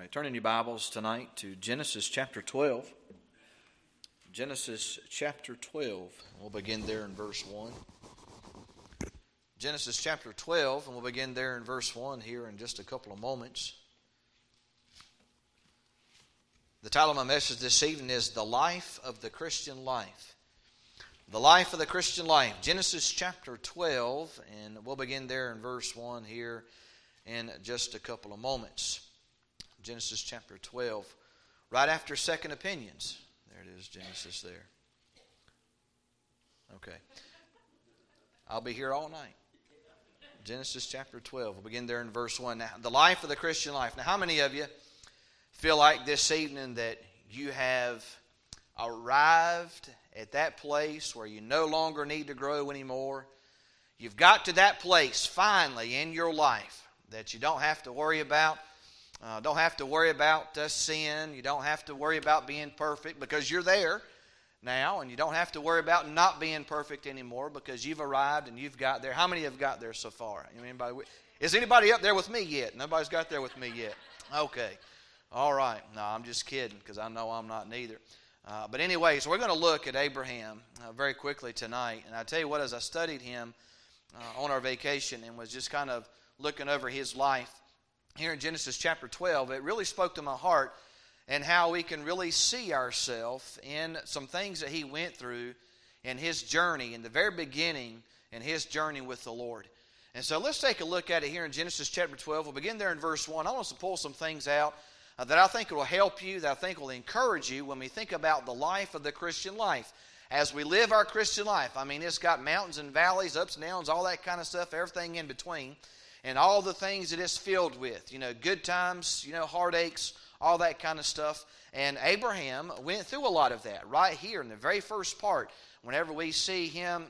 right, turn in your Bibles tonight to Genesis chapter 12. Genesis chapter 12. We'll begin there in verse 1. Genesis chapter 12, and we'll begin there in verse 1 here in just a couple of moments. The title of my message this evening is The Life of the Christian Life. The Life of the Christian Life. Genesis chapter 12, and we'll begin there in verse 1 here in just a couple of moments. Genesis chapter 12, right after Second Opinions. There it is, Genesis there. Okay. I'll be here all night. Genesis chapter 12. We'll begin there in verse 1. Now, the life of the Christian life. Now, how many of you feel like this evening that you have arrived at that place where you no longer need to grow anymore? You've got to that place finally in your life that you don't have to worry about sin. You don't have to worry about being perfect because you're there now, and you don't have to worry about not being perfect anymore because you've arrived and you've got there. How many have got there so far? Is anybody up there with me yet? Nobody's got there with me yet. Okay. All right. No, I'm just kidding because I know I'm not neither. But anyway, so we're going to look at Abraham very quickly tonight. And I tell you what, as I studied him on our vacation and was just kind of looking over his life, here in Genesis chapter 12, it really spoke to my heart and how we can really see ourselves in some things that he went through in his journey, in the very beginning, in his journey with the Lord. And so let's take a look at it here in Genesis chapter 12. We'll begin there in verse 1. I want us to pull some things out that I think will help you, that I think will encourage you when we think about the life of the Christian life. As we live our Christian life, I mean, it's got mountains and valleys, ups and downs, all that kind of stuff, everything in between. And all the things that it's filled with, good times, heartaches, all that kind of stuff. And Abraham went through a lot of that right here in the very first part. Whenever we see him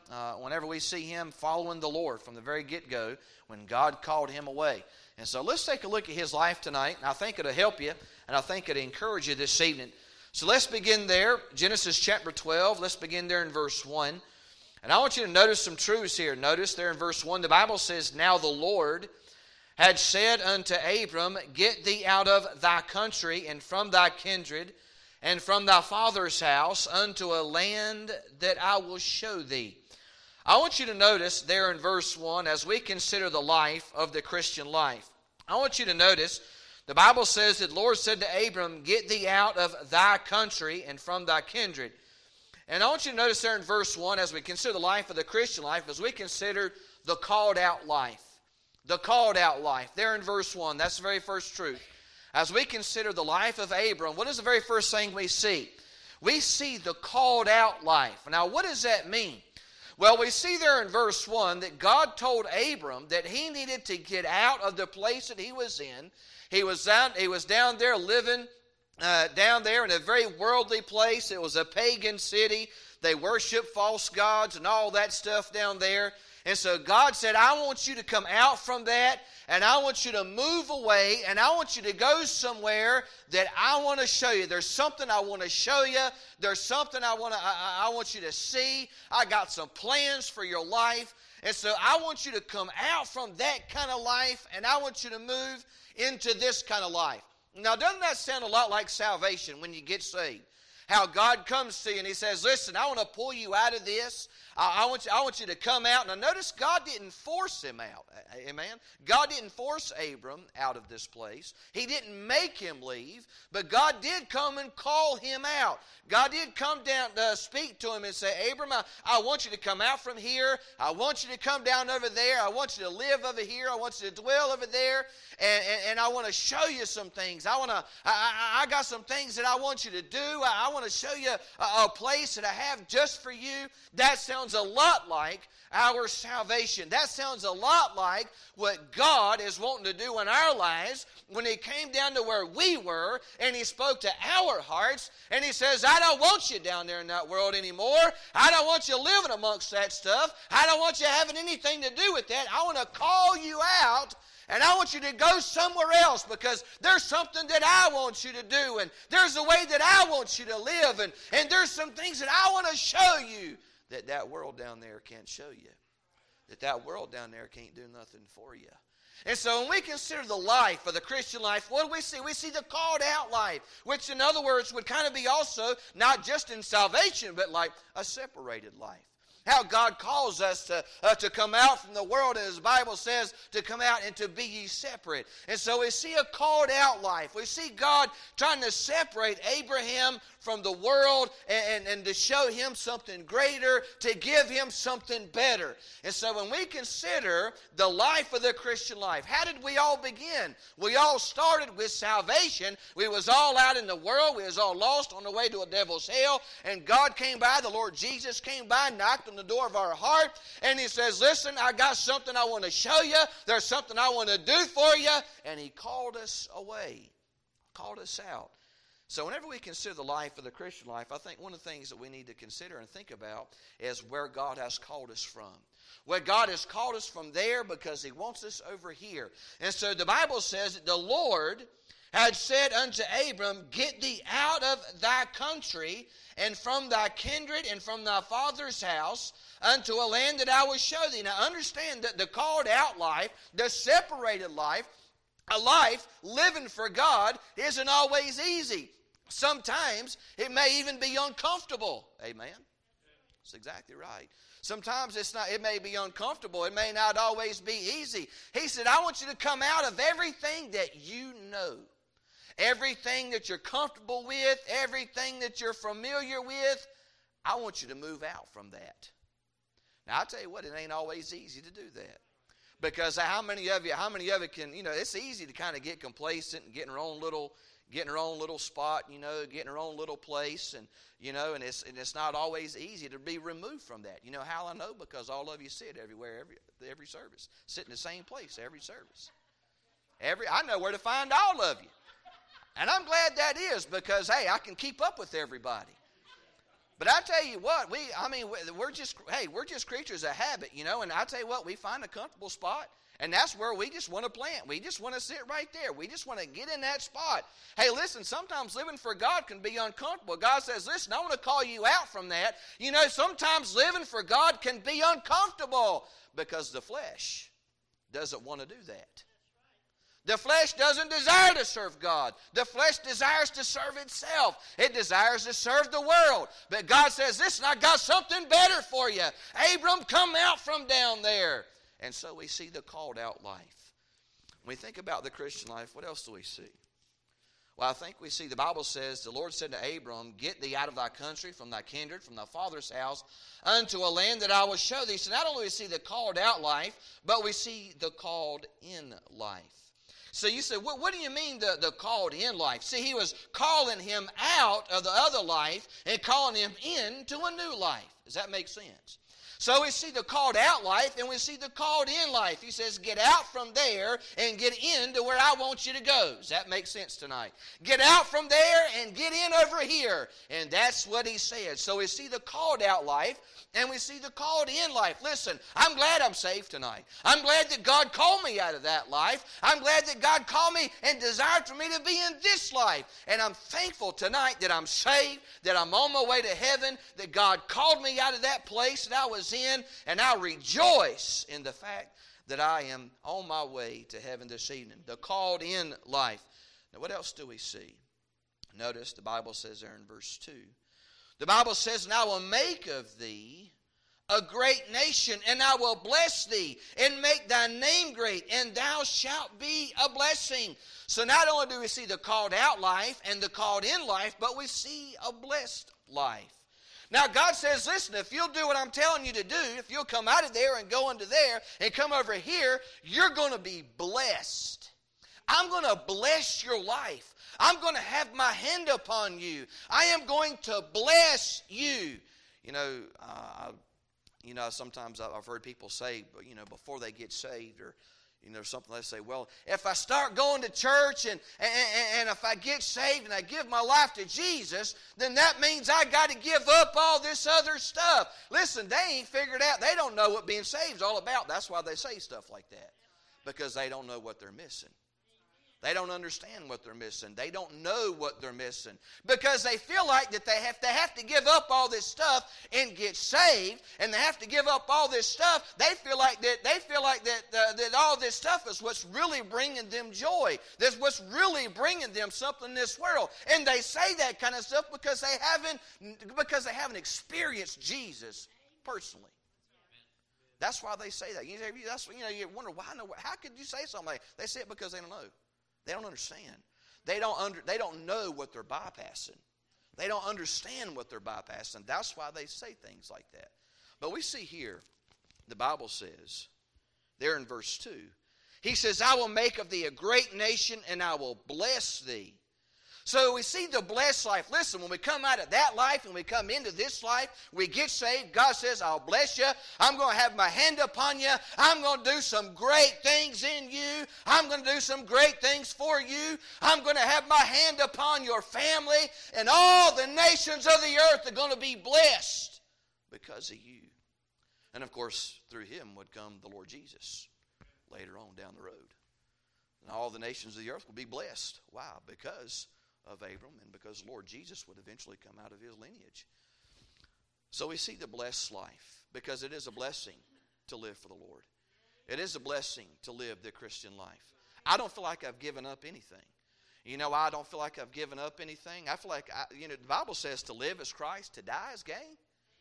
following the Lord from the very get-go, when God called him away. And so let's take a look at his life tonight. And I think it'll help you, and I think it'll encourage you this evening. So let's begin there, Genesis chapter 12. Let's begin there in verse 1. And I want you to notice some truths here. Notice there in verse 1, the Bible says, Now the Lord had said unto Abram, Get thee out of thy country, and from thy kindred, and from thy father's house, unto a land that I will show thee. I want you to notice there in verse 1, as we consider the life of the Christian life, I want you to notice, the Bible says that the Lord said to Abram, Get thee out of thy country, and from thy kindred. And I want you to notice there in verse 1, as we consider the life of the Christian life, as we consider the called out life. The called out life. There in verse 1, that's the very first truth. As we consider the life of Abram, what is the very first thing we see? We see the called out life. Now, what does that mean? Well, we see there in verse 1 that God told Abram that he needed to get out of the place that he was in. He was down there living down there in a very worldly place. It was a pagan city. They worshiped false gods and all that stuff down there. And so God said, I want you to come out from that, and I want you to move away, and I want you to go somewhere that I want to show you. There's something I want to show you. There's something I want you to see. I got some plans for your life. And so I want you to come out from that kind of life, and I want you to move into this kind of life. Now, doesn't that sound a lot like salvation when you get saved? How God comes to you and He says, listen, I want to pull you out of this. I want you to come out. Now, notice God didn't force him out. Amen? God didn't force Abram out of this place. He didn't make him leave, but God did come and call him out. God did come down to speak to him and say, Abram, I want you to come out from here. I want you to come down over there. I want you to live over here. I want you to dwell over there. And I want to show you some things. I got some things that I want you to do. I want to show you a place that I have just for you. That sounds a lot like our salvation. That sounds a lot like what God is wanting to do in our lives when He came down to where we were and He spoke to our hearts and He says, I don't want you down there in that world anymore. I don't want you living amongst that stuff. I don't want you having anything to do with that. I want to call you out. And I want you to go somewhere else because there's something that I want you to do. And there's a way that I want you to live. And there's some things that I want to show you that world down there can't show you. That world down there can't do nothing for you. And so when we consider the life of the Christian life, what do we see? We see the called out life, which in other words would kind of be also not just in salvation, but like a separated life. How God calls us to come out from the world, and as the Bible says, to come out and to be ye separate. And so we see a called out life. We see God trying to separate Abraham from the world and to show him something greater, to give him something better. And so when we consider the life of the Christian life, how did we all begin? We all started with salvation. We was all out in the world. We was all lost on the way to a devil's hell. And God came by, the Lord Jesus came by, knocked on the door of our heart, and He says, listen, I got something I want to show you. There's something I want to do for you. And He called us away, called us out. So whenever we consider the life of the Christian life, I think one of the things that we need to consider and think about is where God has called us from. Where God has called us from there because He wants us over here. And so the Bible says that the Lord had said unto Abram, get thee out of thy country and from thy kindred and from thy father's house unto a land that I will show thee. Now understand that the called out life, the separated life, a life living for God isn't always easy. Sometimes it may even be uncomfortable. Amen? That's exactly right. Sometimes it may be uncomfortable. It may not always be easy. He said, I want you to come out of everything that you know. Everything that you're comfortable with, everything that you're familiar with, I want you to move out from that. Now, I'll tell you what, it ain't always easy to do that. Because how many of you can, it's easy to kind of get complacent and get in our own little spot, get in our own little place, and it's not always easy to be removed from that. You know how I know? Because all of you sit everywhere, every service. Sit in the same place every service. I know where to find all of you. And I'm glad that is because, hey, I can keep up with everybody. But I tell you what, we're just creatures of habit, and I tell you what, we find a comfortable spot, and that's where we just want to plant. We just want to sit right there. We just want to get in that spot. Hey, listen, sometimes living for God can be uncomfortable. God says, listen, I want to call you out from that. Sometimes living for God can be uncomfortable because the flesh doesn't want to do that. The flesh doesn't desire to serve God. The flesh desires to serve itself. It desires to serve the world. But God says, listen, I got something better for you. Abram, come out from down there. And so we see the called out life. When we think about the Christian life, what else do we see? Well, I think we see the Bible says, the Lord said to Abram, get thee out of thy country, from thy kindred, from thy father's house, unto a land that I will show thee. So not only do we see the called out life, but we see the called in life. So you say, what do you mean the called in life? See, He was calling him out of the other life and calling him into a new life. Does that make sense? So we see the called out life and we see the called in life. He says, get out from there and get into where I want you to go. Does that make sense tonight? Get out from there and get in over here. And that's what He said. So we see the called out life and we see the called in life. Listen, I'm glad I'm saved tonight. I'm glad that God called me out of that life. I'm glad that God called me and desired for me to be in this life. And I'm thankful tonight that I'm saved, that I'm on my way to heaven, that God called me out of that place that I was in, and I rejoice in the fact that I am on my way to heaven this evening. The called in life. Now, what else do we see? Notice the Bible says there in verse 2. The Bible says, and I will make of thee a great nation, and I will bless thee, and make thy name great, and thou shalt be a blessing. So not only do we see the called out life and the called in life, but we see a blessed life. Now God says, listen, if you'll do what I'm telling you to do, if you'll come out of there and go into there and come over here, you're going to be blessed. I'm going to bless your life. I'm going to have my hand upon you. I am going to bless you. Sometimes I've heard people say, before they get saved or, something, they say, well, if I start going to church and if I get saved and I give my life to Jesus, then that means I got to give up all this other stuff. Listen, they ain't figured out. They don't know what being saved is all about. That's why they say stuff like that, because they don't know what they're missing. They don't understand what they're missing. They don't know what they're missing. Because they feel like that they have to give up all this stuff and get saved, and they have to give up all this stuff. They feel like that all this stuff is what's really bringing them joy. That's what's really bringing them something in this world. And they say that kind of stuff because they haven't experienced Jesus personally. That's why they say that. You wonder why. How could you say something like that? They say it because they don't know. They don't understand. They don't know what they're bypassing. They don't understand what they're bypassing. That's why they say things like that. But we see here, the Bible says, there in verse 2, he says, I will make of thee a great nation, and I will bless thee. So we see the blessed life. Listen, when we come out of that life and we come into this life, we get saved. God says, I'll bless you. I'm going to have my hand upon you. I'm going to do some great things in you. I'm going to do some great things for you. I'm going to have my hand upon your family. And all the nations of the earth are going to be blessed because of you. And of course, through him would come the Lord Jesus later on down the road. And all the nations of the earth will be blessed. Wow, because of Abram and because Lord Jesus would eventually come out of his lineage. So we see the blessed life because it is a blessing to live for the Lord. It is a blessing to live the Christian life. I don't feel like I've given up anything. You know why I don't feel like I've given up anything? I feel like, the Bible says to live is Christ, to die is gain.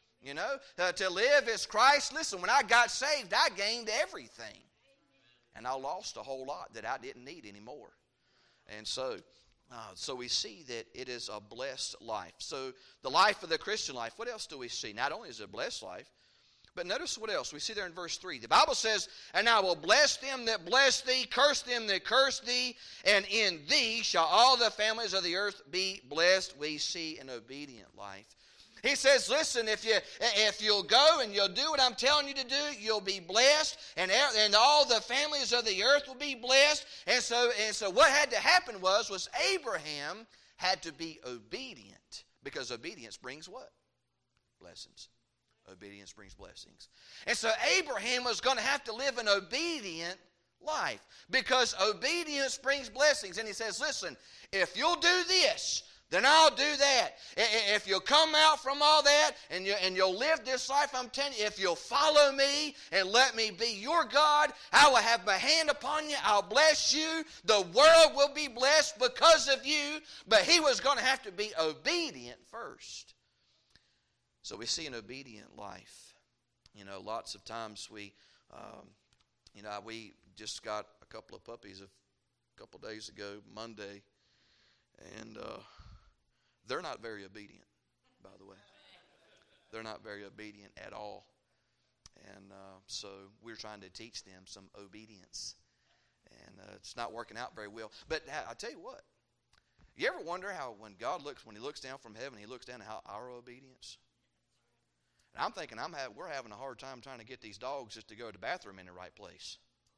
To live is Christ. Listen, when I got saved, I gained everything. And I lost a whole lot that I didn't need anymore. And so we see that it is a blessed life. So the life of the Christian life, what else do we see? Not only is it a blessed life, but notice what else. We see there in verse 3. The Bible says, and I will bless them that bless thee, curse them that curse thee, and in thee shall all the families of the earth be blessed. We see an obedient life. He says, listen, if you'll go and you'll do what I'm telling you to do, you'll be blessed, and all the families of the earth will be blessed. And so what had to happen was Abraham had to be obedient, because obedience brings what? Blessings. Obedience brings blessings. And so Abraham was going to have to live an obedient life, because obedience brings blessings. And he says, listen, if you'll do this, then I'll do that. If you'll come out from all that and you'll live this life, I'm telling you, if you'll follow me and let me be your God, I will have my hand upon you. I'll bless you. The world will be blessed because of you. But he was going to have to be obedient first. So we see an obedient life. Lots of times we just got a couple of puppies a couple of days ago, Monday, and they're not very obedient, by the way. They're not very obedient at all. And so we're trying to teach them some obedience. And it's not working out very well. But I tell you what, you ever wonder how when he looks down from heaven, he looks down at our obedience? And I'm thinking we're having a hard time trying to get these dogs just to go to the bathroom in the right place.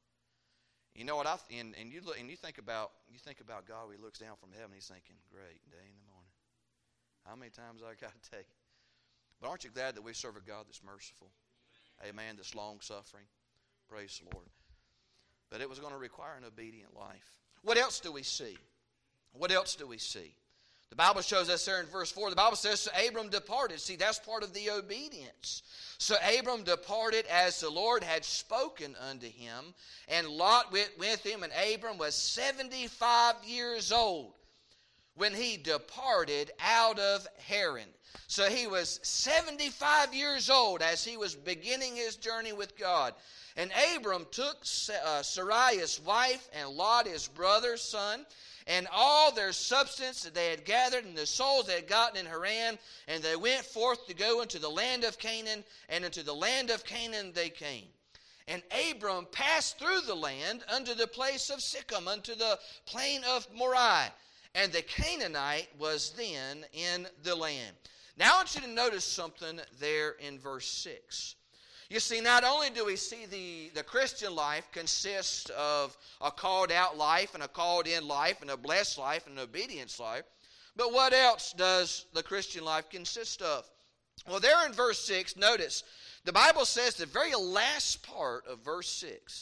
You know what? You think about God when he looks down from heaven, he's thinking, great day in the morning. How many times I got to take? But aren't you glad that we serve a God that's merciful? Amen. That's long-suffering. Praise the Lord. But it was going to require an obedient life. What else do we see? What else do we see? The Bible shows us there in verse 4. The Bible says, so Abram departed. See, that's part of the obedience. So Abram departed as the Lord had spoken unto him, and Lot went with him, and Abram was 75 years old when he departed out of Haran. So he was 75 years old as he was beginning his journey with God. And Abram took Sarai his wife, and Lot his brother's son, and all their substance that they had gathered, and the souls they had gotten in Haran, and they went forth to go into the land of Canaan, and into the land of Canaan they came. And Abram passed through the land unto the place of Sichem, unto the plain of Moriah. And the Canaanite was then in the land. Now I want you to notice something there in verse 6. You see, not only do we see the Christian life consists of a called out life and a called in life and a blessed life and an obedience life, but what else does the Christian life consist of? Well, there in verse 6, notice, the Bible says the very last part of verse 6,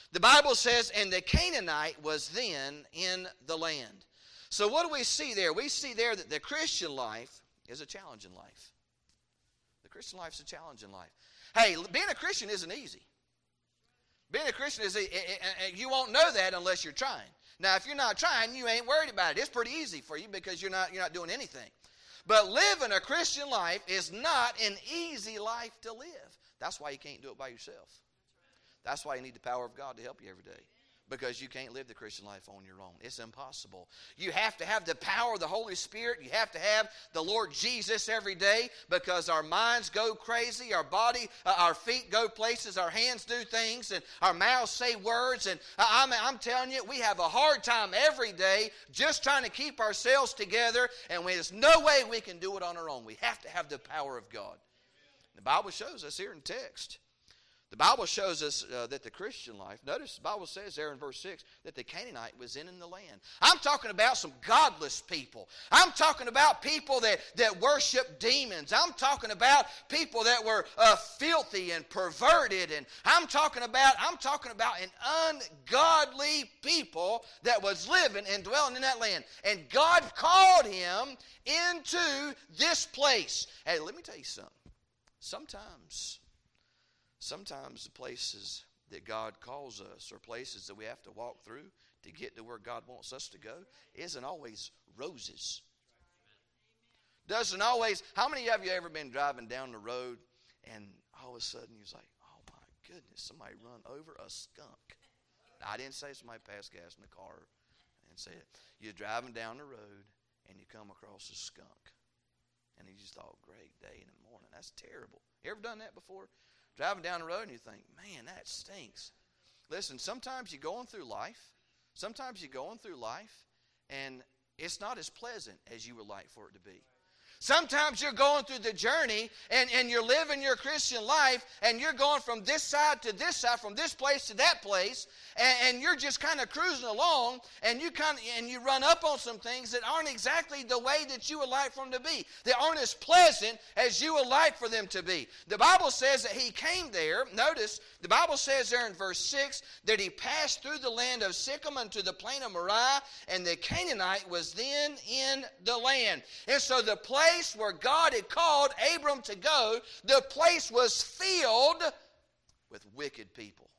The Bible says, and the Canaanite was then in the land. So what do we see there? We see there that the Christian life is a challenging life. The Christian life is a challenging life. Hey, being a Christian isn't easy. Being a Christian is, you won't know that unless you're trying. Now, if you're not trying, you ain't worried about it. It's pretty easy for you because you're not doing anything. But living a Christian life is not an easy life to live. That's why you can't do it by yourself. That's why you need the power of God to help you every day. Because you can't live the Christian life on your own. It's impossible. You have to have the power of the Holy Spirit. You have to have the Lord Jesus every day, because our minds go crazy, our body, our feet go places, our hands do things, and our mouths say words. And I'm telling you, we have a hard time every day just trying to keep ourselves together, and there's no way we can do it on our own. We have to have the power of God. The Bible shows us here in text. The Bible shows us that the Christian life, notice the Bible says there in verse 6 that the Canaanite was in the land. I'm talking about some godless people. I'm talking about people that worship demons. I'm talking about people that were filthy and perverted. And I'm talking about an ungodly people that was living and dwelling in that land. And God called him into this place. Hey, let me tell you something. Sometimes the places that God calls us, or places that we have to walk through to get to where God wants us to go, isn't always roses. Doesn't always. How many of you ever been driving down the road and all of a sudden you're like, oh my goodness, somebody run over a skunk. Now, I didn't say somebody passed gas in the car. I didn't say it. You're driving down the road and you come across a skunk. And you just thought, great day in the morning. That's terrible. You ever done that before? Driving down the road and you think, man, that stinks. Listen, sometimes you're going through life. And it's not as pleasant as you would like for it to be. Sometimes you're going through the journey and you're living your Christian life, and you're going from this side to this side, from this place to that place, and you're just kind of cruising along, and you run up on some things that aren't exactly the way that you would like for them to be. They aren't as pleasant as you would like for them to be. The Bible says that he came there. Notice, the Bible says there in verse 6 that he passed through the land of Sychem unto the plain of Moriah, and the Canaanite was then in the land. And so the place where God had called Abram to go, the place was filled with wicked people.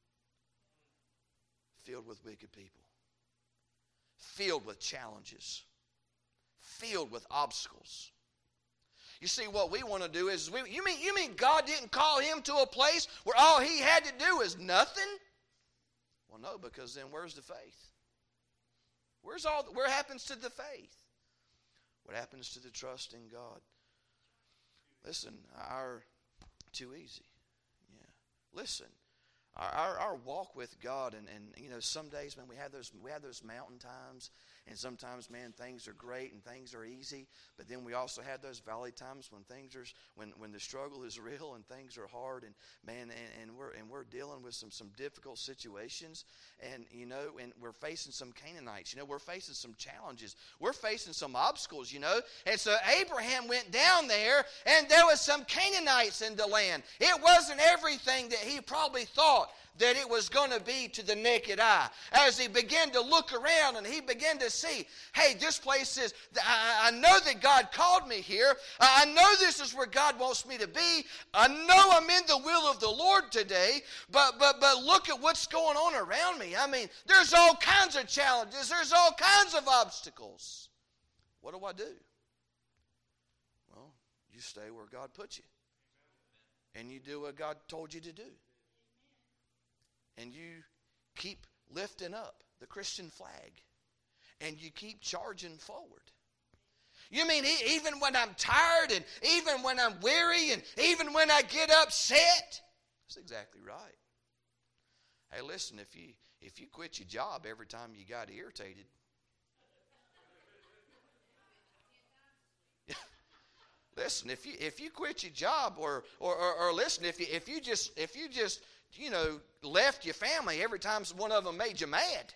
Filled with wicked people. Filled with challenges. Filled with obstacles. You see, what we want to do is, you mean God didn't call him to a place where all he had to do is nothing? Well, no, because then where's the faith? Where happens to the faith? What happens to the trust in God? Listen, too easy. Yeah. Listen, our walk with God, and some days, man, we have those mountain times, and sometimes, man, things are great and things are easy. But then we also have those valley times when the struggle is real and things are hard, and man, and we're dealing with some difficult situations, and we're facing some Canaanites. We're facing some challenges. We're facing some obstacles. And so Abraham went down there, and there was some Canaanites in the land. It wasn't everything that he probably thought that it was going to be to the naked eye. As he began to look around and he began to see, hey, this place is, I know that God called me here. I know this is where God wants me to be. I know I'm in the will of the Lord today, but look at what's going on around me. I mean, there's all kinds of challenges. There's all kinds of obstacles. What do I do? Well, you stay where God put you. And you do what God told you to do. And you keep lifting up the Christian flag. And you keep charging forward. You mean even when I'm tired, and even when I'm weary, and even when I get upset? That's exactly right. Hey, listen, if you quit your job every time you got irritated, listen, if you quit your job, or listen, if you just left your family every time one of them made you mad.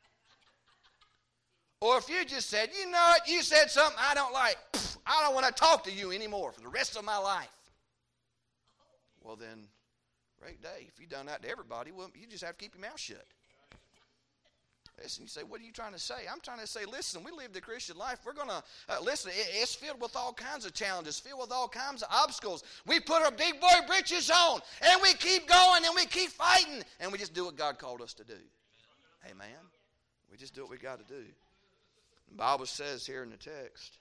Or if you just said, you know what, you said something I don't like. I don't want to talk to you anymore for the rest of my life. Well then, Great day. If you've done that to everybody, well, you just have to keep your mouth shut. Listen, you say, what are you trying to say? I'm trying to say, listen, we live the Christian life. We're going to, listen, it's filled with all kinds of challenges, filled with all kinds of obstacles. We put our big boy britches on, and we keep going, and we keep fighting, and we just do what God called us to do. Amen. We just do what we got to do. The Bible says here in the text,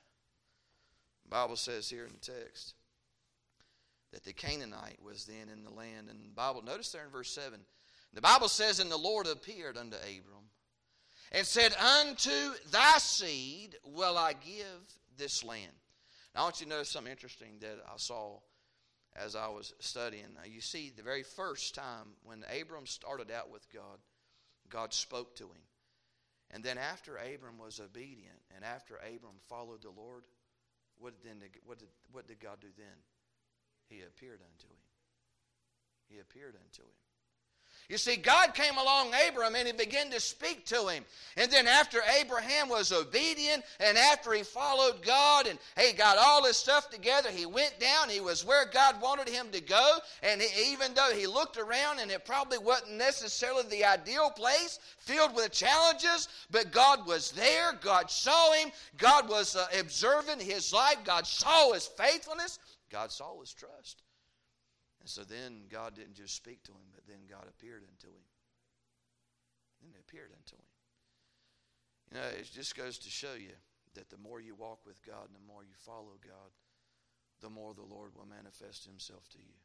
that the Canaanite was then in the land. And the Bible, notice there in verse 7, the Bible says, and the Lord appeared unto Abram, and said, unto thy seed will I give this land. Now I want you to notice something interesting that I saw as I was studying. You see, the very first time when Abram started out with God, God spoke to him. And then after Abram was obedient, and after Abram followed the Lord, what did God do then? He appeared unto him. He appeared unto him. You see, God came along Abram and he began to speak to him. And then after Abraham was obedient and after he followed God and he got all his stuff together, he went down. He was where God wanted him to go. And even though he looked around and it probably wasn't necessarily the ideal place, filled with challenges, but God was there. God saw him. God was observing his life. God saw his faithfulness. God saw his trust. And so then God didn't just speak to him, but then God appeared unto him. Then he appeared unto him. You know, it just goes to show you that the more you walk with God and the more you follow God, the more the Lord will manifest himself to you.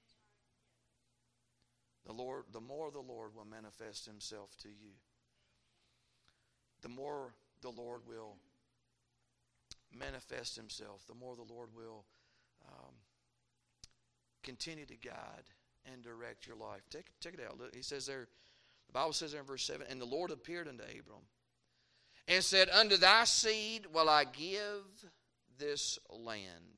The more the Lord will manifest himself to you. The more the Lord will manifest himself, the more the Lord will continue to guide and direct your life. Check it out. Look, he says there, the Bible says there in verse 7, and the Lord appeared unto Abram and said, unto thy seed will I give this land.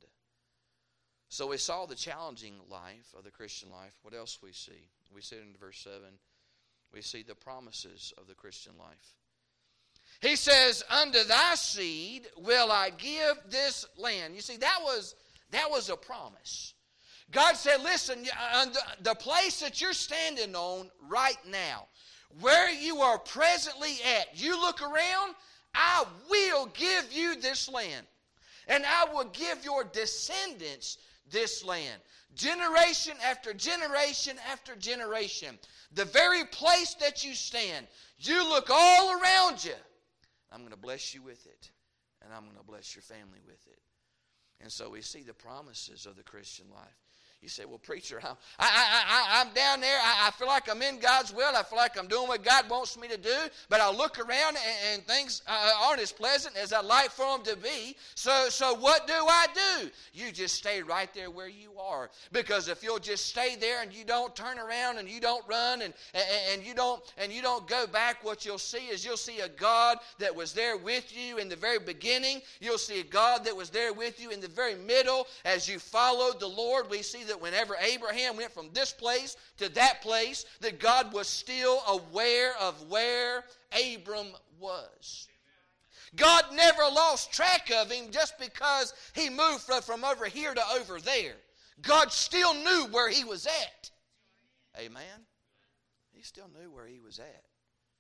So we saw the challenging life of the Christian life. What else we see? We see in verse 7, we see the promises of the Christian life. He says, unto thy seed will I give this land. You see, that was a promise. God said, listen, the place that you're standing on right now, where you are presently at, you look around, I will give you this land. And I will give your descendants this land. Generation after generation after generation. The very place that you stand, you look all around you. I'm going to bless you with it. And I'm going to bless your family with it. And so we see the promises of the Christian life. You say, well, preacher, I'm down there. I feel like I'm in God's will. I feel like I'm doing what God wants me to do. But I look around and things aren't as pleasant as I'd like for them to be. So what do I do? You just stay right there where you are. Because if you'll just stay there and you don't turn around and you don't run and you don't go back, what you'll see is you'll see a God that was there with you in the very beginning. You'll see a God that was there with you in the very middle. As you followed the Lord, we see that whenever Abraham went from this place to that place, that God was still aware of where Abram was. God never lost track of him just because he moved from over here to over there. God still knew where he was at. Amen? He still knew where he was at.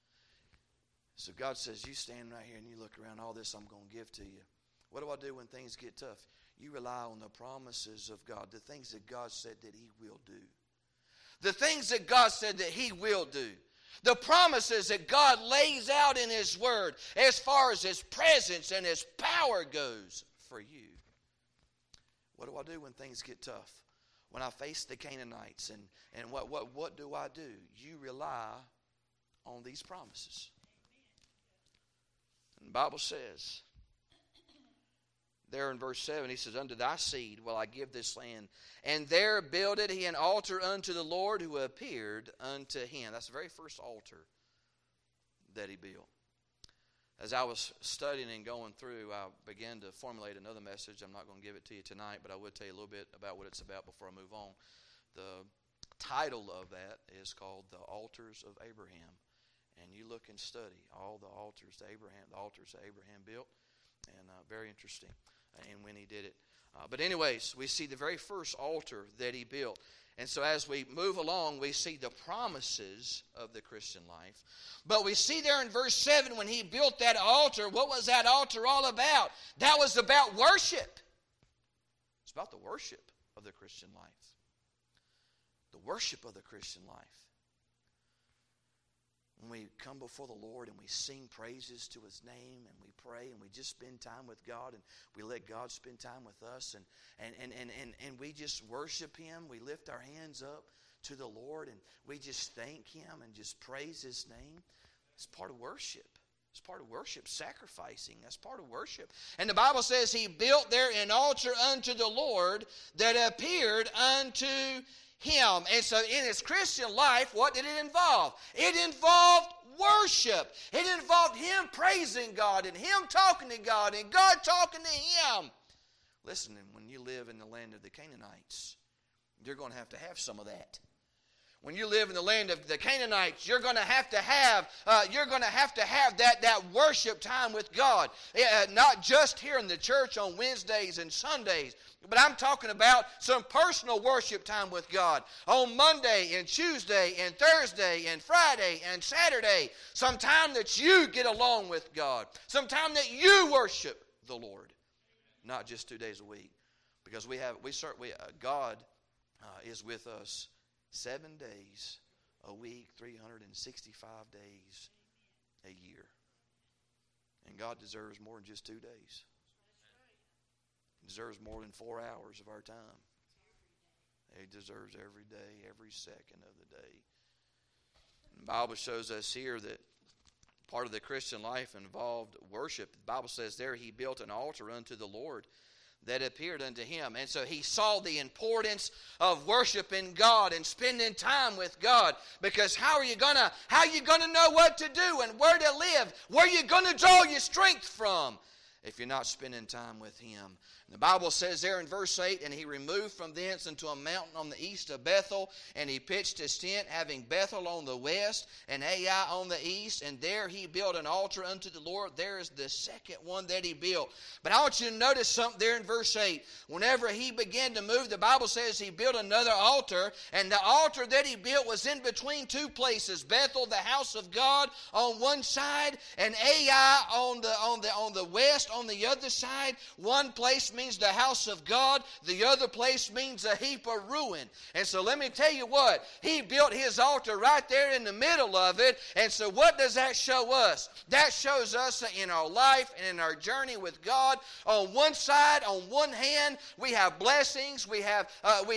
So God says, you stand right here and you look around, all this I'm going to give to you. What do I do when things get tough? You rely on the promises of God, the things that God said that he will do. The things that God said that he will do. The promises that God lays out in his word as far as his presence and his power goes for you. What do I do when things get tough? When I face the Canaanites and what do I do? You rely on these promises. And the Bible says, there in verse 7, he says, unto thy seed will I give this land. And there builded he an altar unto the Lord who appeared unto him. That's the very first altar that he built. As I was studying and going through, I began to formulate another message. I'm not going to give it to you tonight, but I would tell you a little bit about what it's about before I move on. The title of that is called The Altars of Abraham. And you look and study all the altars that Abraham built. And very interesting. And when he did it. But anyways, we see the very first altar that he built. And so as we move along, we see the promises of the Christian life. But we see there in verse 7, when he built that altar, what was that altar all about? That was about worship. It's about the worship of the Christian life. The worship of the Christian life. When we come before the Lord and we sing praises to His name and we pray and we just spend time with God and we let God spend time with us and we just worship Him. We lift our hands up to the Lord and we just thank Him and just praise His name. It's part of worship. It's part of worship, sacrificing. That's part of worship. And the Bible says He built there an altar unto the Lord that appeared unto Him. And so in his Christian life, what did it involve? It involved worship. It involved him praising God and him talking to God and God talking to him. Listen, when you live in the land of the Canaanites, you're going to have some of that. When you live in the land of the Canaanites, you're going to have that worship time with God. Not just here in the church on Wednesdays and Sundays, but I'm talking about some personal worship time with God on Monday and Tuesday and Thursday and Friday and Saturday. Some time that you get along with God. Some time that you worship the Lord. Not just 2 days a week. Because God is with us 7 days a week, 365 days a year. And God deserves more than just 2 days. He deserves more than 4 hours of our time. He deserves every day, every second of the day. And the Bible shows us here that part of the Christian life involved worship. The Bible says there he built an altar unto the Lord that appeared unto him. And so he saw the importance of worshiping God and spending time with God. Because how are you gonna know what to do and where to live? Where are you gonna draw your strength from if you're not spending time with Him? And the Bible says there in verse 8, and he removed from thence unto a mountain on the east of Bethel, and he pitched his tent, having Bethel on the west, and Ai on the east, and there he built an altar unto the Lord. There is the second one that he built. But I want you to notice something there in verse 8. Whenever he began to move, the Bible says he built another altar, and the altar that he built was in between two places. Bethel, the house of God, on one side, and Ai on the west, on the other side. One place means the house of God. The other place means a heap of ruin. And so let me tell you what. He built his altar right there in the middle of it. And so what does that show us? That shows us that in our life and in our journey with God, on one side, on one hand, we have blessings. We have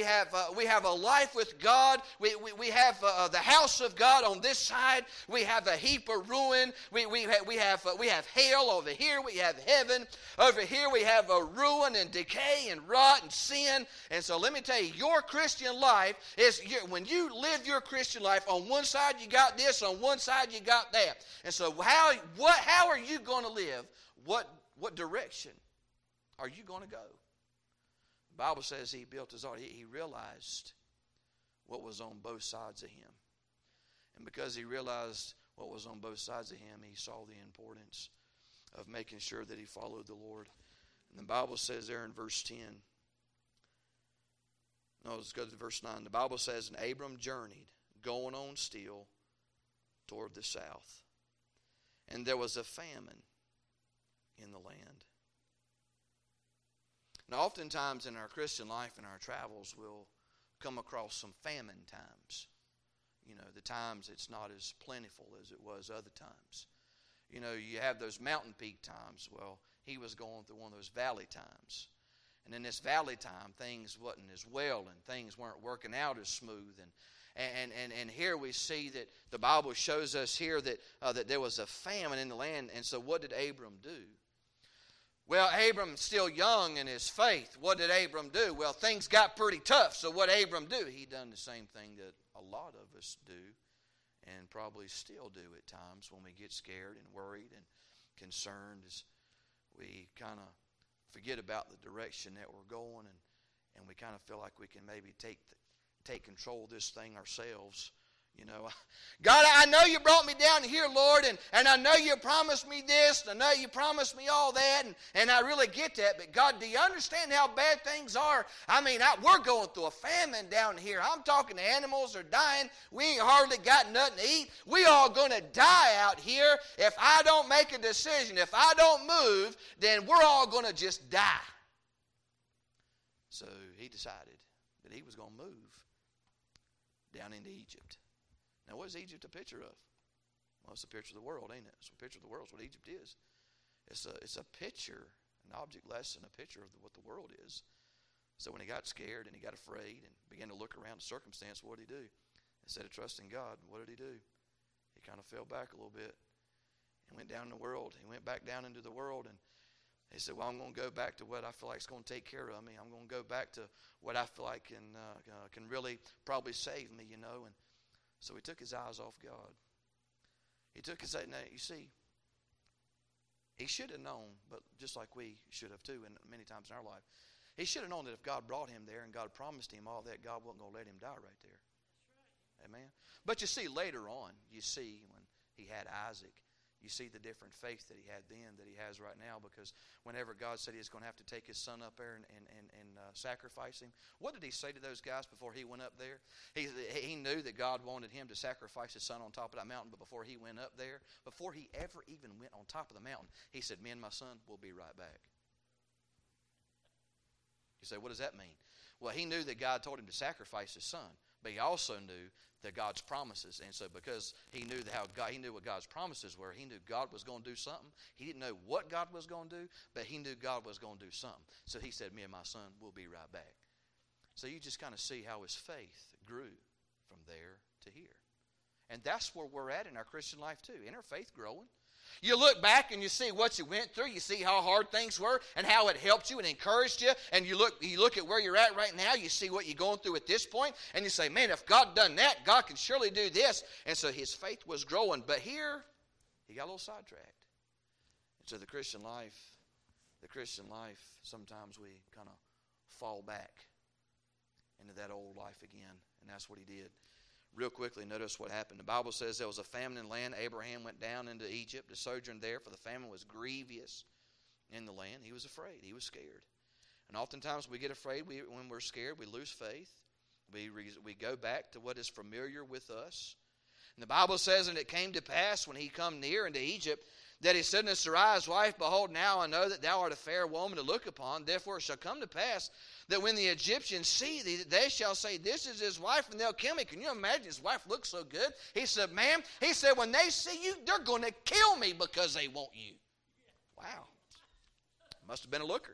a life with God. We have the house of God on this side. We have a heap of ruin. We have hell over here. We have heaven over here. We have a ruin and decay and rot and sin. And so let me tell you, your Christian life is, when you live your Christian life, on one side you got this, on one side you got that. And so how are you going to live? What direction are you going to go? The Bible says he built his altar. He realized what was on both sides of him. And because he realized what was on both sides of him, he saw the importance of making sure that he followed the Lord. And the Bible says there in verse 10. No, let's go to verse 9. The Bible says, and Abram journeyed, going on still, toward the south. And there was a famine in the land. Now, oftentimes in our Christian life and our travels, we'll come across some famine times. You know, the times it's not as plentiful as it was other times. You know, you have those mountain peak times. Well, he was going through one of those valley times. And in this valley time, things wasn't as well and things weren't working out as smooth. And here we see that the Bible shows us here that there was a famine in the land. And so what did Abram do? Well, Abram's still young in his faith. What did Abram do? Well, things got pretty tough. So what did Abram do? He done the same thing that a lot of us do and probably still do at times when we get scared and worried and concerned, as we kind of forget about the direction that we're going and we kind of feel like we can maybe take control of this thing ourselves. You know, God, I know you brought me down here, Lord, and I know you promised me this, and I know you promised me all that, and I really get that. But God, do you understand how bad things are? I mean, we're going through a famine down here. I'm talking the animals are dying. We ain't hardly got nothing to eat. We all going to die out here if I don't make a decision. If I don't move, then we're all going to just die. So he decided that he was going to move down into Egypt. Now, what is Egypt a picture of? Well, it's a picture of the world, ain't it? It's a picture of the world. It's what Egypt is. It's a picture, an object lesson, a picture of what the world is. So when he got scared and he got afraid and began to look around the circumstance, what did he do? Instead of trusting God, what did he do? He kind of fell back a little bit and went down in the world. He went back down into the world, and he said, well, I'm going to go back to what I feel like is going to take care of me. I'm going to go back to what I feel like can really probably save me, you know. And so he took his eyes off God. He took his eyes. Now, you see, he should have known, but just like we should have too, and many times in our life, he should have known that if God brought him there and God promised him all that, God wasn't going to let him die right there. That's right. Amen. But you see, later on, you see when he had Isaac, you see the different faith that he had then that he has right now, because whenever God said he was going to have to take his son up there and sacrifice him, what did he say to those guys before he went up there? He knew that God wanted him to sacrifice his son on top of that mountain, but before he went up there, before he ever even went on top of the mountain, he said, me and my son will be right back. You say, what does that mean? Well, he knew that God told him to sacrifice his son, but he also knew that God's promises, and so because he knew he knew what God's promises were, he knew God was going to do something. He didn't know what God was going to do, but he knew God was going to do something. So he said, me and my son will be right back. So you just kind of see how his faith grew from there to here. And that's where we're at in our Christian life too, in our faith growing. You look back and you see what you went through. You see how hard things were and how it helped you and encouraged you. And you look at where you're at right now. You see what you're going through at this point. And you say, man, if God done that, God can surely do this. And so his faith was growing. But here, he got a little sidetracked. And so the Christian life, sometimes we kind of fall back into that old life again. And that's what he did. Real quickly, notice what happened. The Bible says there was a famine in the land. Abraham went down into Egypt to sojourn there, for the famine was grievous in the land. He was afraid. He was scared. And oftentimes we get afraid. When we're scared, we lose faith. We go back to what is familiar with us. And the Bible says, and it came to pass when he come near into Egypt, that he said unto Sarai's wife, behold, now I know that thou art a fair woman to look upon. Therefore it shall come to pass that when the Egyptians see thee, they shall say, this is his wife, and they'll kill me. Can you imagine? His wife looks so good. He said, ma'am, he said, when they see you, they're going to kill me because they want you. Wow. Must have been a looker.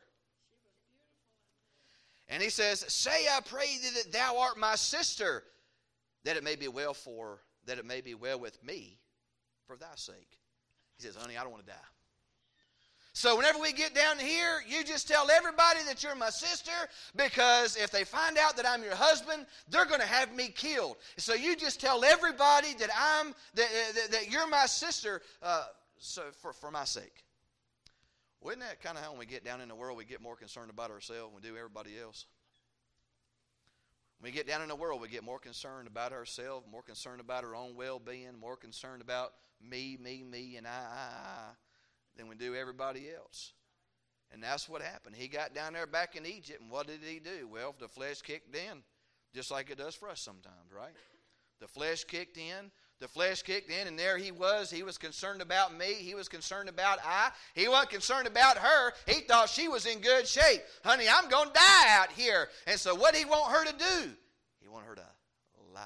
And he says, say, I pray thee that thou art my sister, that it may be well with me for thy sake. He says, honey, I don't want to die. So whenever we get down here, you just tell everybody that you're my sister, because if they find out that I'm your husband, they're going to have me killed. So you just tell everybody that that you're my sister, so for my sake. Well, isn't that kind of how when we get down in the world, we get more concerned about ourselves than we do everybody else? When we get down in the world, we get more concerned about ourselves, more concerned about our own well-being, more concerned about me, and I, than we do everybody else. And that's what happened. He got down there back in Egypt, and what did he do? Well, the flesh kicked in, just like it does for us sometimes, right? The flesh kicked in, and there he was. He was concerned about me. He was concerned about I. He wasn't concerned about her. He thought she was in good shape. Honey, I'm going to die out here. And so what did he want her to do? He wanted her to lie.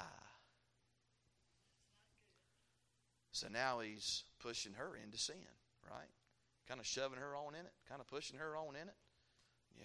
So now he's pushing her into sin, right? Kind of shoving her on in it, kind of pushing her on in it. Yeah.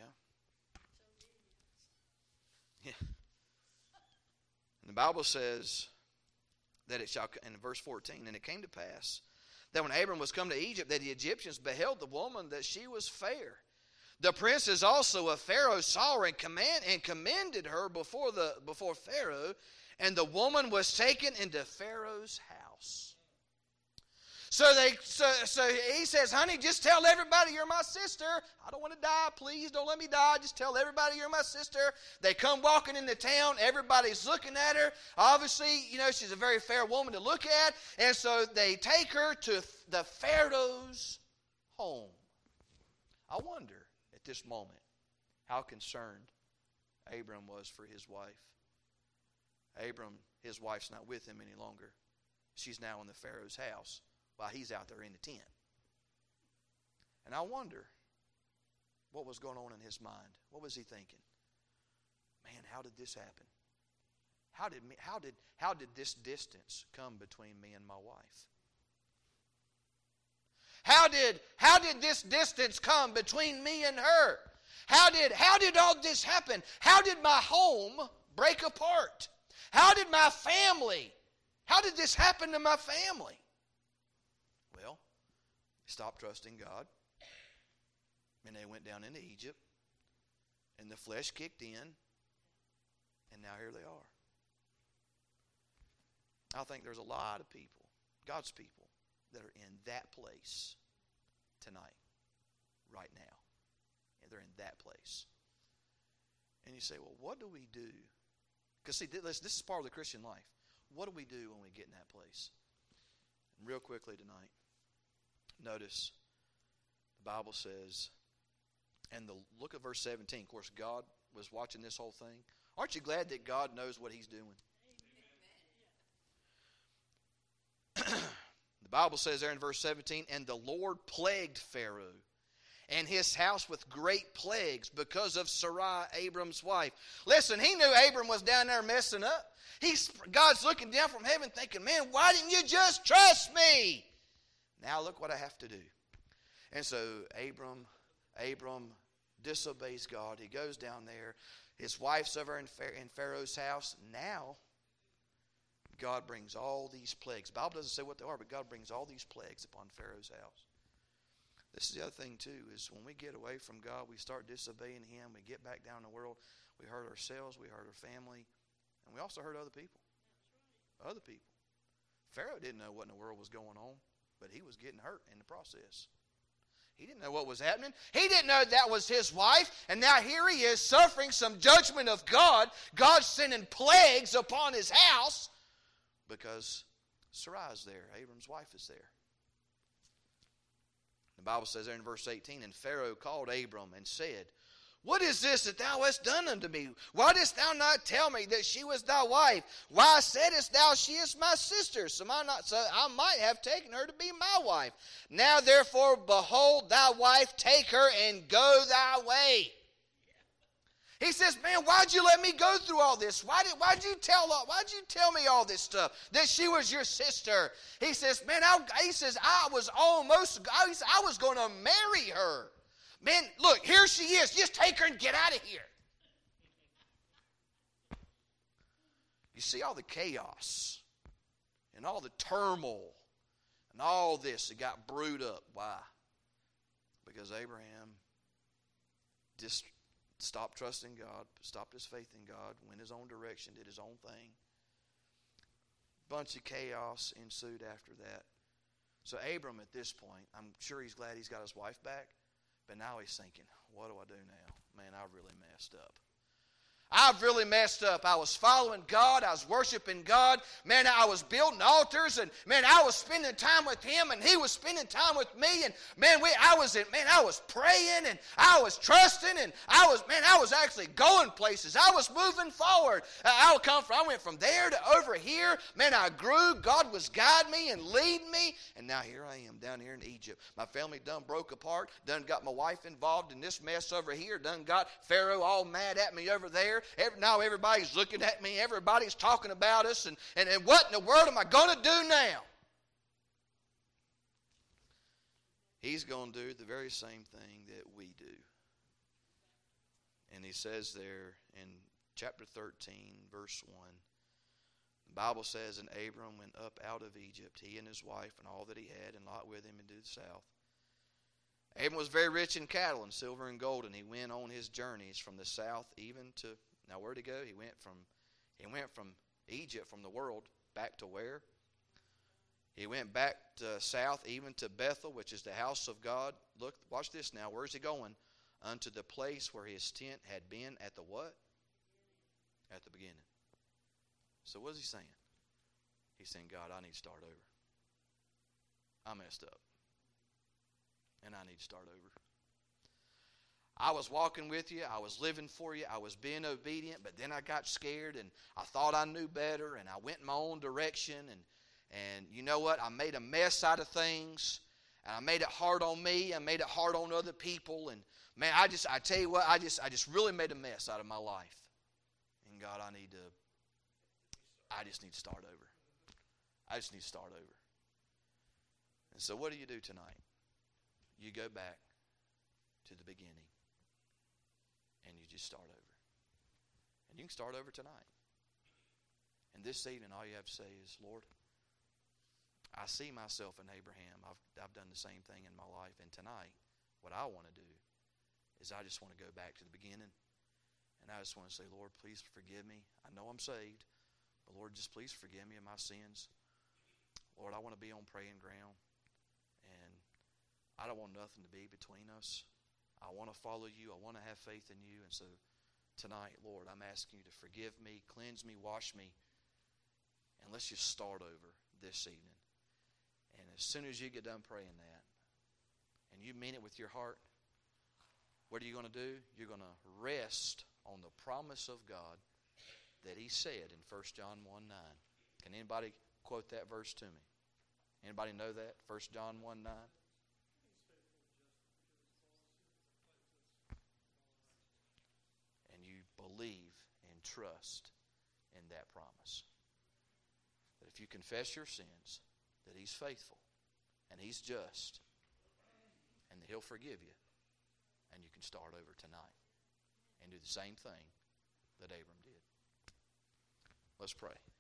Yeah. And the Bible says that it shall, in verse 14, and it came to pass that when Abram was come to Egypt, that the Egyptians beheld the woman, that she was fair. The princes also of Pharaoh saw her and commended her before Pharaoh, and the woman was taken into Pharaoh's house. So he says, honey, just tell everybody you're my sister. I don't want to die. Please don't let me die. Just tell everybody you're my sister. They come walking into town. Everybody's looking at her. Obviously, she's a very fair woman to look at. And so they take her to the Pharaoh's home. I wonder at this moment how concerned Abram was for his wife. Abram, his wife's not with him any longer. She's now in the Pharaoh's house while he's out there in the tent. And I wonder what was going on in his mind. What was he thinking? Man, how did this happen? How did this distance come between me and my wife? How did this distance come between me and her? How did all this happen? How did my home break apart? How did this happen to my family? Well, they stopped trusting God, and they went down into Egypt, and the flesh kicked in, and now here they are. I think there's a lot of people, God's people, that are in that place tonight, right now. And they're in that place. And you say, well, what do we do? Because see, this is part of the Christian life. What do we do when we get in that place? And real quickly tonight, notice the Bible says, and look at verse 17. Of course, God was watching this whole thing. Aren't you glad that God knows what He's doing? The Bible says there in verse 17, and the Lord plagued Pharaoh and his house with great plagues because of Sarai, Abram's wife. Listen, he knew Abram was down there messing up. God's looking down from heaven thinking, man, why didn't you just trust me? Now look what I have to do. And so Abram disobeys God. He goes down there. His wife's over in Pharaoh's house. Now God brings all these plagues. The Bible doesn't say what they are, but God brings all these plagues upon Pharaoh's house. This is the other thing, too, is when we get away from God, we start disobeying Him, we get back down in the world, we hurt ourselves, we hurt our family, and we also hurt other people. Other people. Pharaoh didn't know what in the world was going on, but he was getting hurt in the process. He didn't know what was happening. He didn't know that was his wife, and now here he is suffering some judgment of God. God's sending plagues upon his house because Sarai's there. Abram's wife is there. The Bible says there in verse 18, and Pharaoh called Abram and said, what is this that thou hast done unto me? Why didst thou not tell me that she was thy wife? Why saidst thou, she is my sister? So I might have taken her to be my wife. Now therefore, behold, thy wife, take her and go thy way. He says, man, why'd you let me go through all this? Why'd you tell me all this stuff? That she was your sister. He says, man, I was going to marry her. Man, look, here she is. Just take her and get out of here. You see all the chaos and all the turmoil and all this that got brewed up. Why? Because Abraham just stopped trusting God, stopped his faith in God, went his own direction, did his own thing. Bunch of chaos ensued after that. So Abram at this point, I'm sure he's glad he's got his wife back, but now he's thinking, what do I do now? Man, I really messed up. I've really messed up. I was following God. I was worshiping God. Man, I was building altars, and man, I was spending time with Him, and He was spending time with me. And man, I was praying, and I was trusting, and I was actually going places. I was moving forward. I went from there to over here. Man, I grew. God was guiding me and leading me, and now here I am down here in Egypt. My family done broke apart. Done got my wife involved in this mess over here. Done got Pharaoh all mad at me over there. Now everybody's looking at me. Everybody's talking about us. And what in the world am I going to do now? He's going to do the very same thing that we do. And he says there in chapter 13, verse 1, the Bible says, and Abram went up out of Egypt, he and his wife and all that he had, and Lot with him into the south. Abram was very rich in cattle and silver and gold, and he went on his journeys from the south even to, now where'd he go? He went from Egypt, from the world, back to where? He went back south, even to Bethel, which is the house of God. Look, watch this now. Where's he going? Unto the place where his tent had been at the what? At the beginning. So what is he saying? He's saying, God, I need to start over. I messed up. And I need to start over. I was walking with you. I was living for you. I was being obedient. But then I got scared and I thought I knew better. And I went in my own direction. And you know what? I made a mess out of things. And I made it hard on me. I made it hard on other people. And man, I tell you what, I just really made a mess out of my life. And God, I just need to start over. I just need to start over. And so what do you do tonight? You go back to the beginning. And you just start over. And you can start over tonight. And this evening, all you have to say is, Lord, I see myself in Abraham. I've done the same thing in my life. And tonight, what I want to do is I just want to go back to the beginning. And I just want to say, Lord, please forgive me. I know I'm saved. But Lord, just please forgive me of my sins. Lord, I want to be on praying ground. And I don't want nothing to be between us. I want to follow you. I want to have faith in you. And so tonight, Lord, I'm asking you to forgive me, cleanse me, wash me. And let's just start over this evening. And as soon as you get done praying that, and you mean it with your heart, what are you going to do? You're going to rest on the promise of God that he said in 1 John 1:9. Can anybody quote that verse to me? Anybody know that? 1 John 1:9. And you believe and trust in that promise. That if you confess your sins, that he's faithful and he's just and that he'll forgive you, and you can start over tonight and do the same thing that Abram did. Let's pray.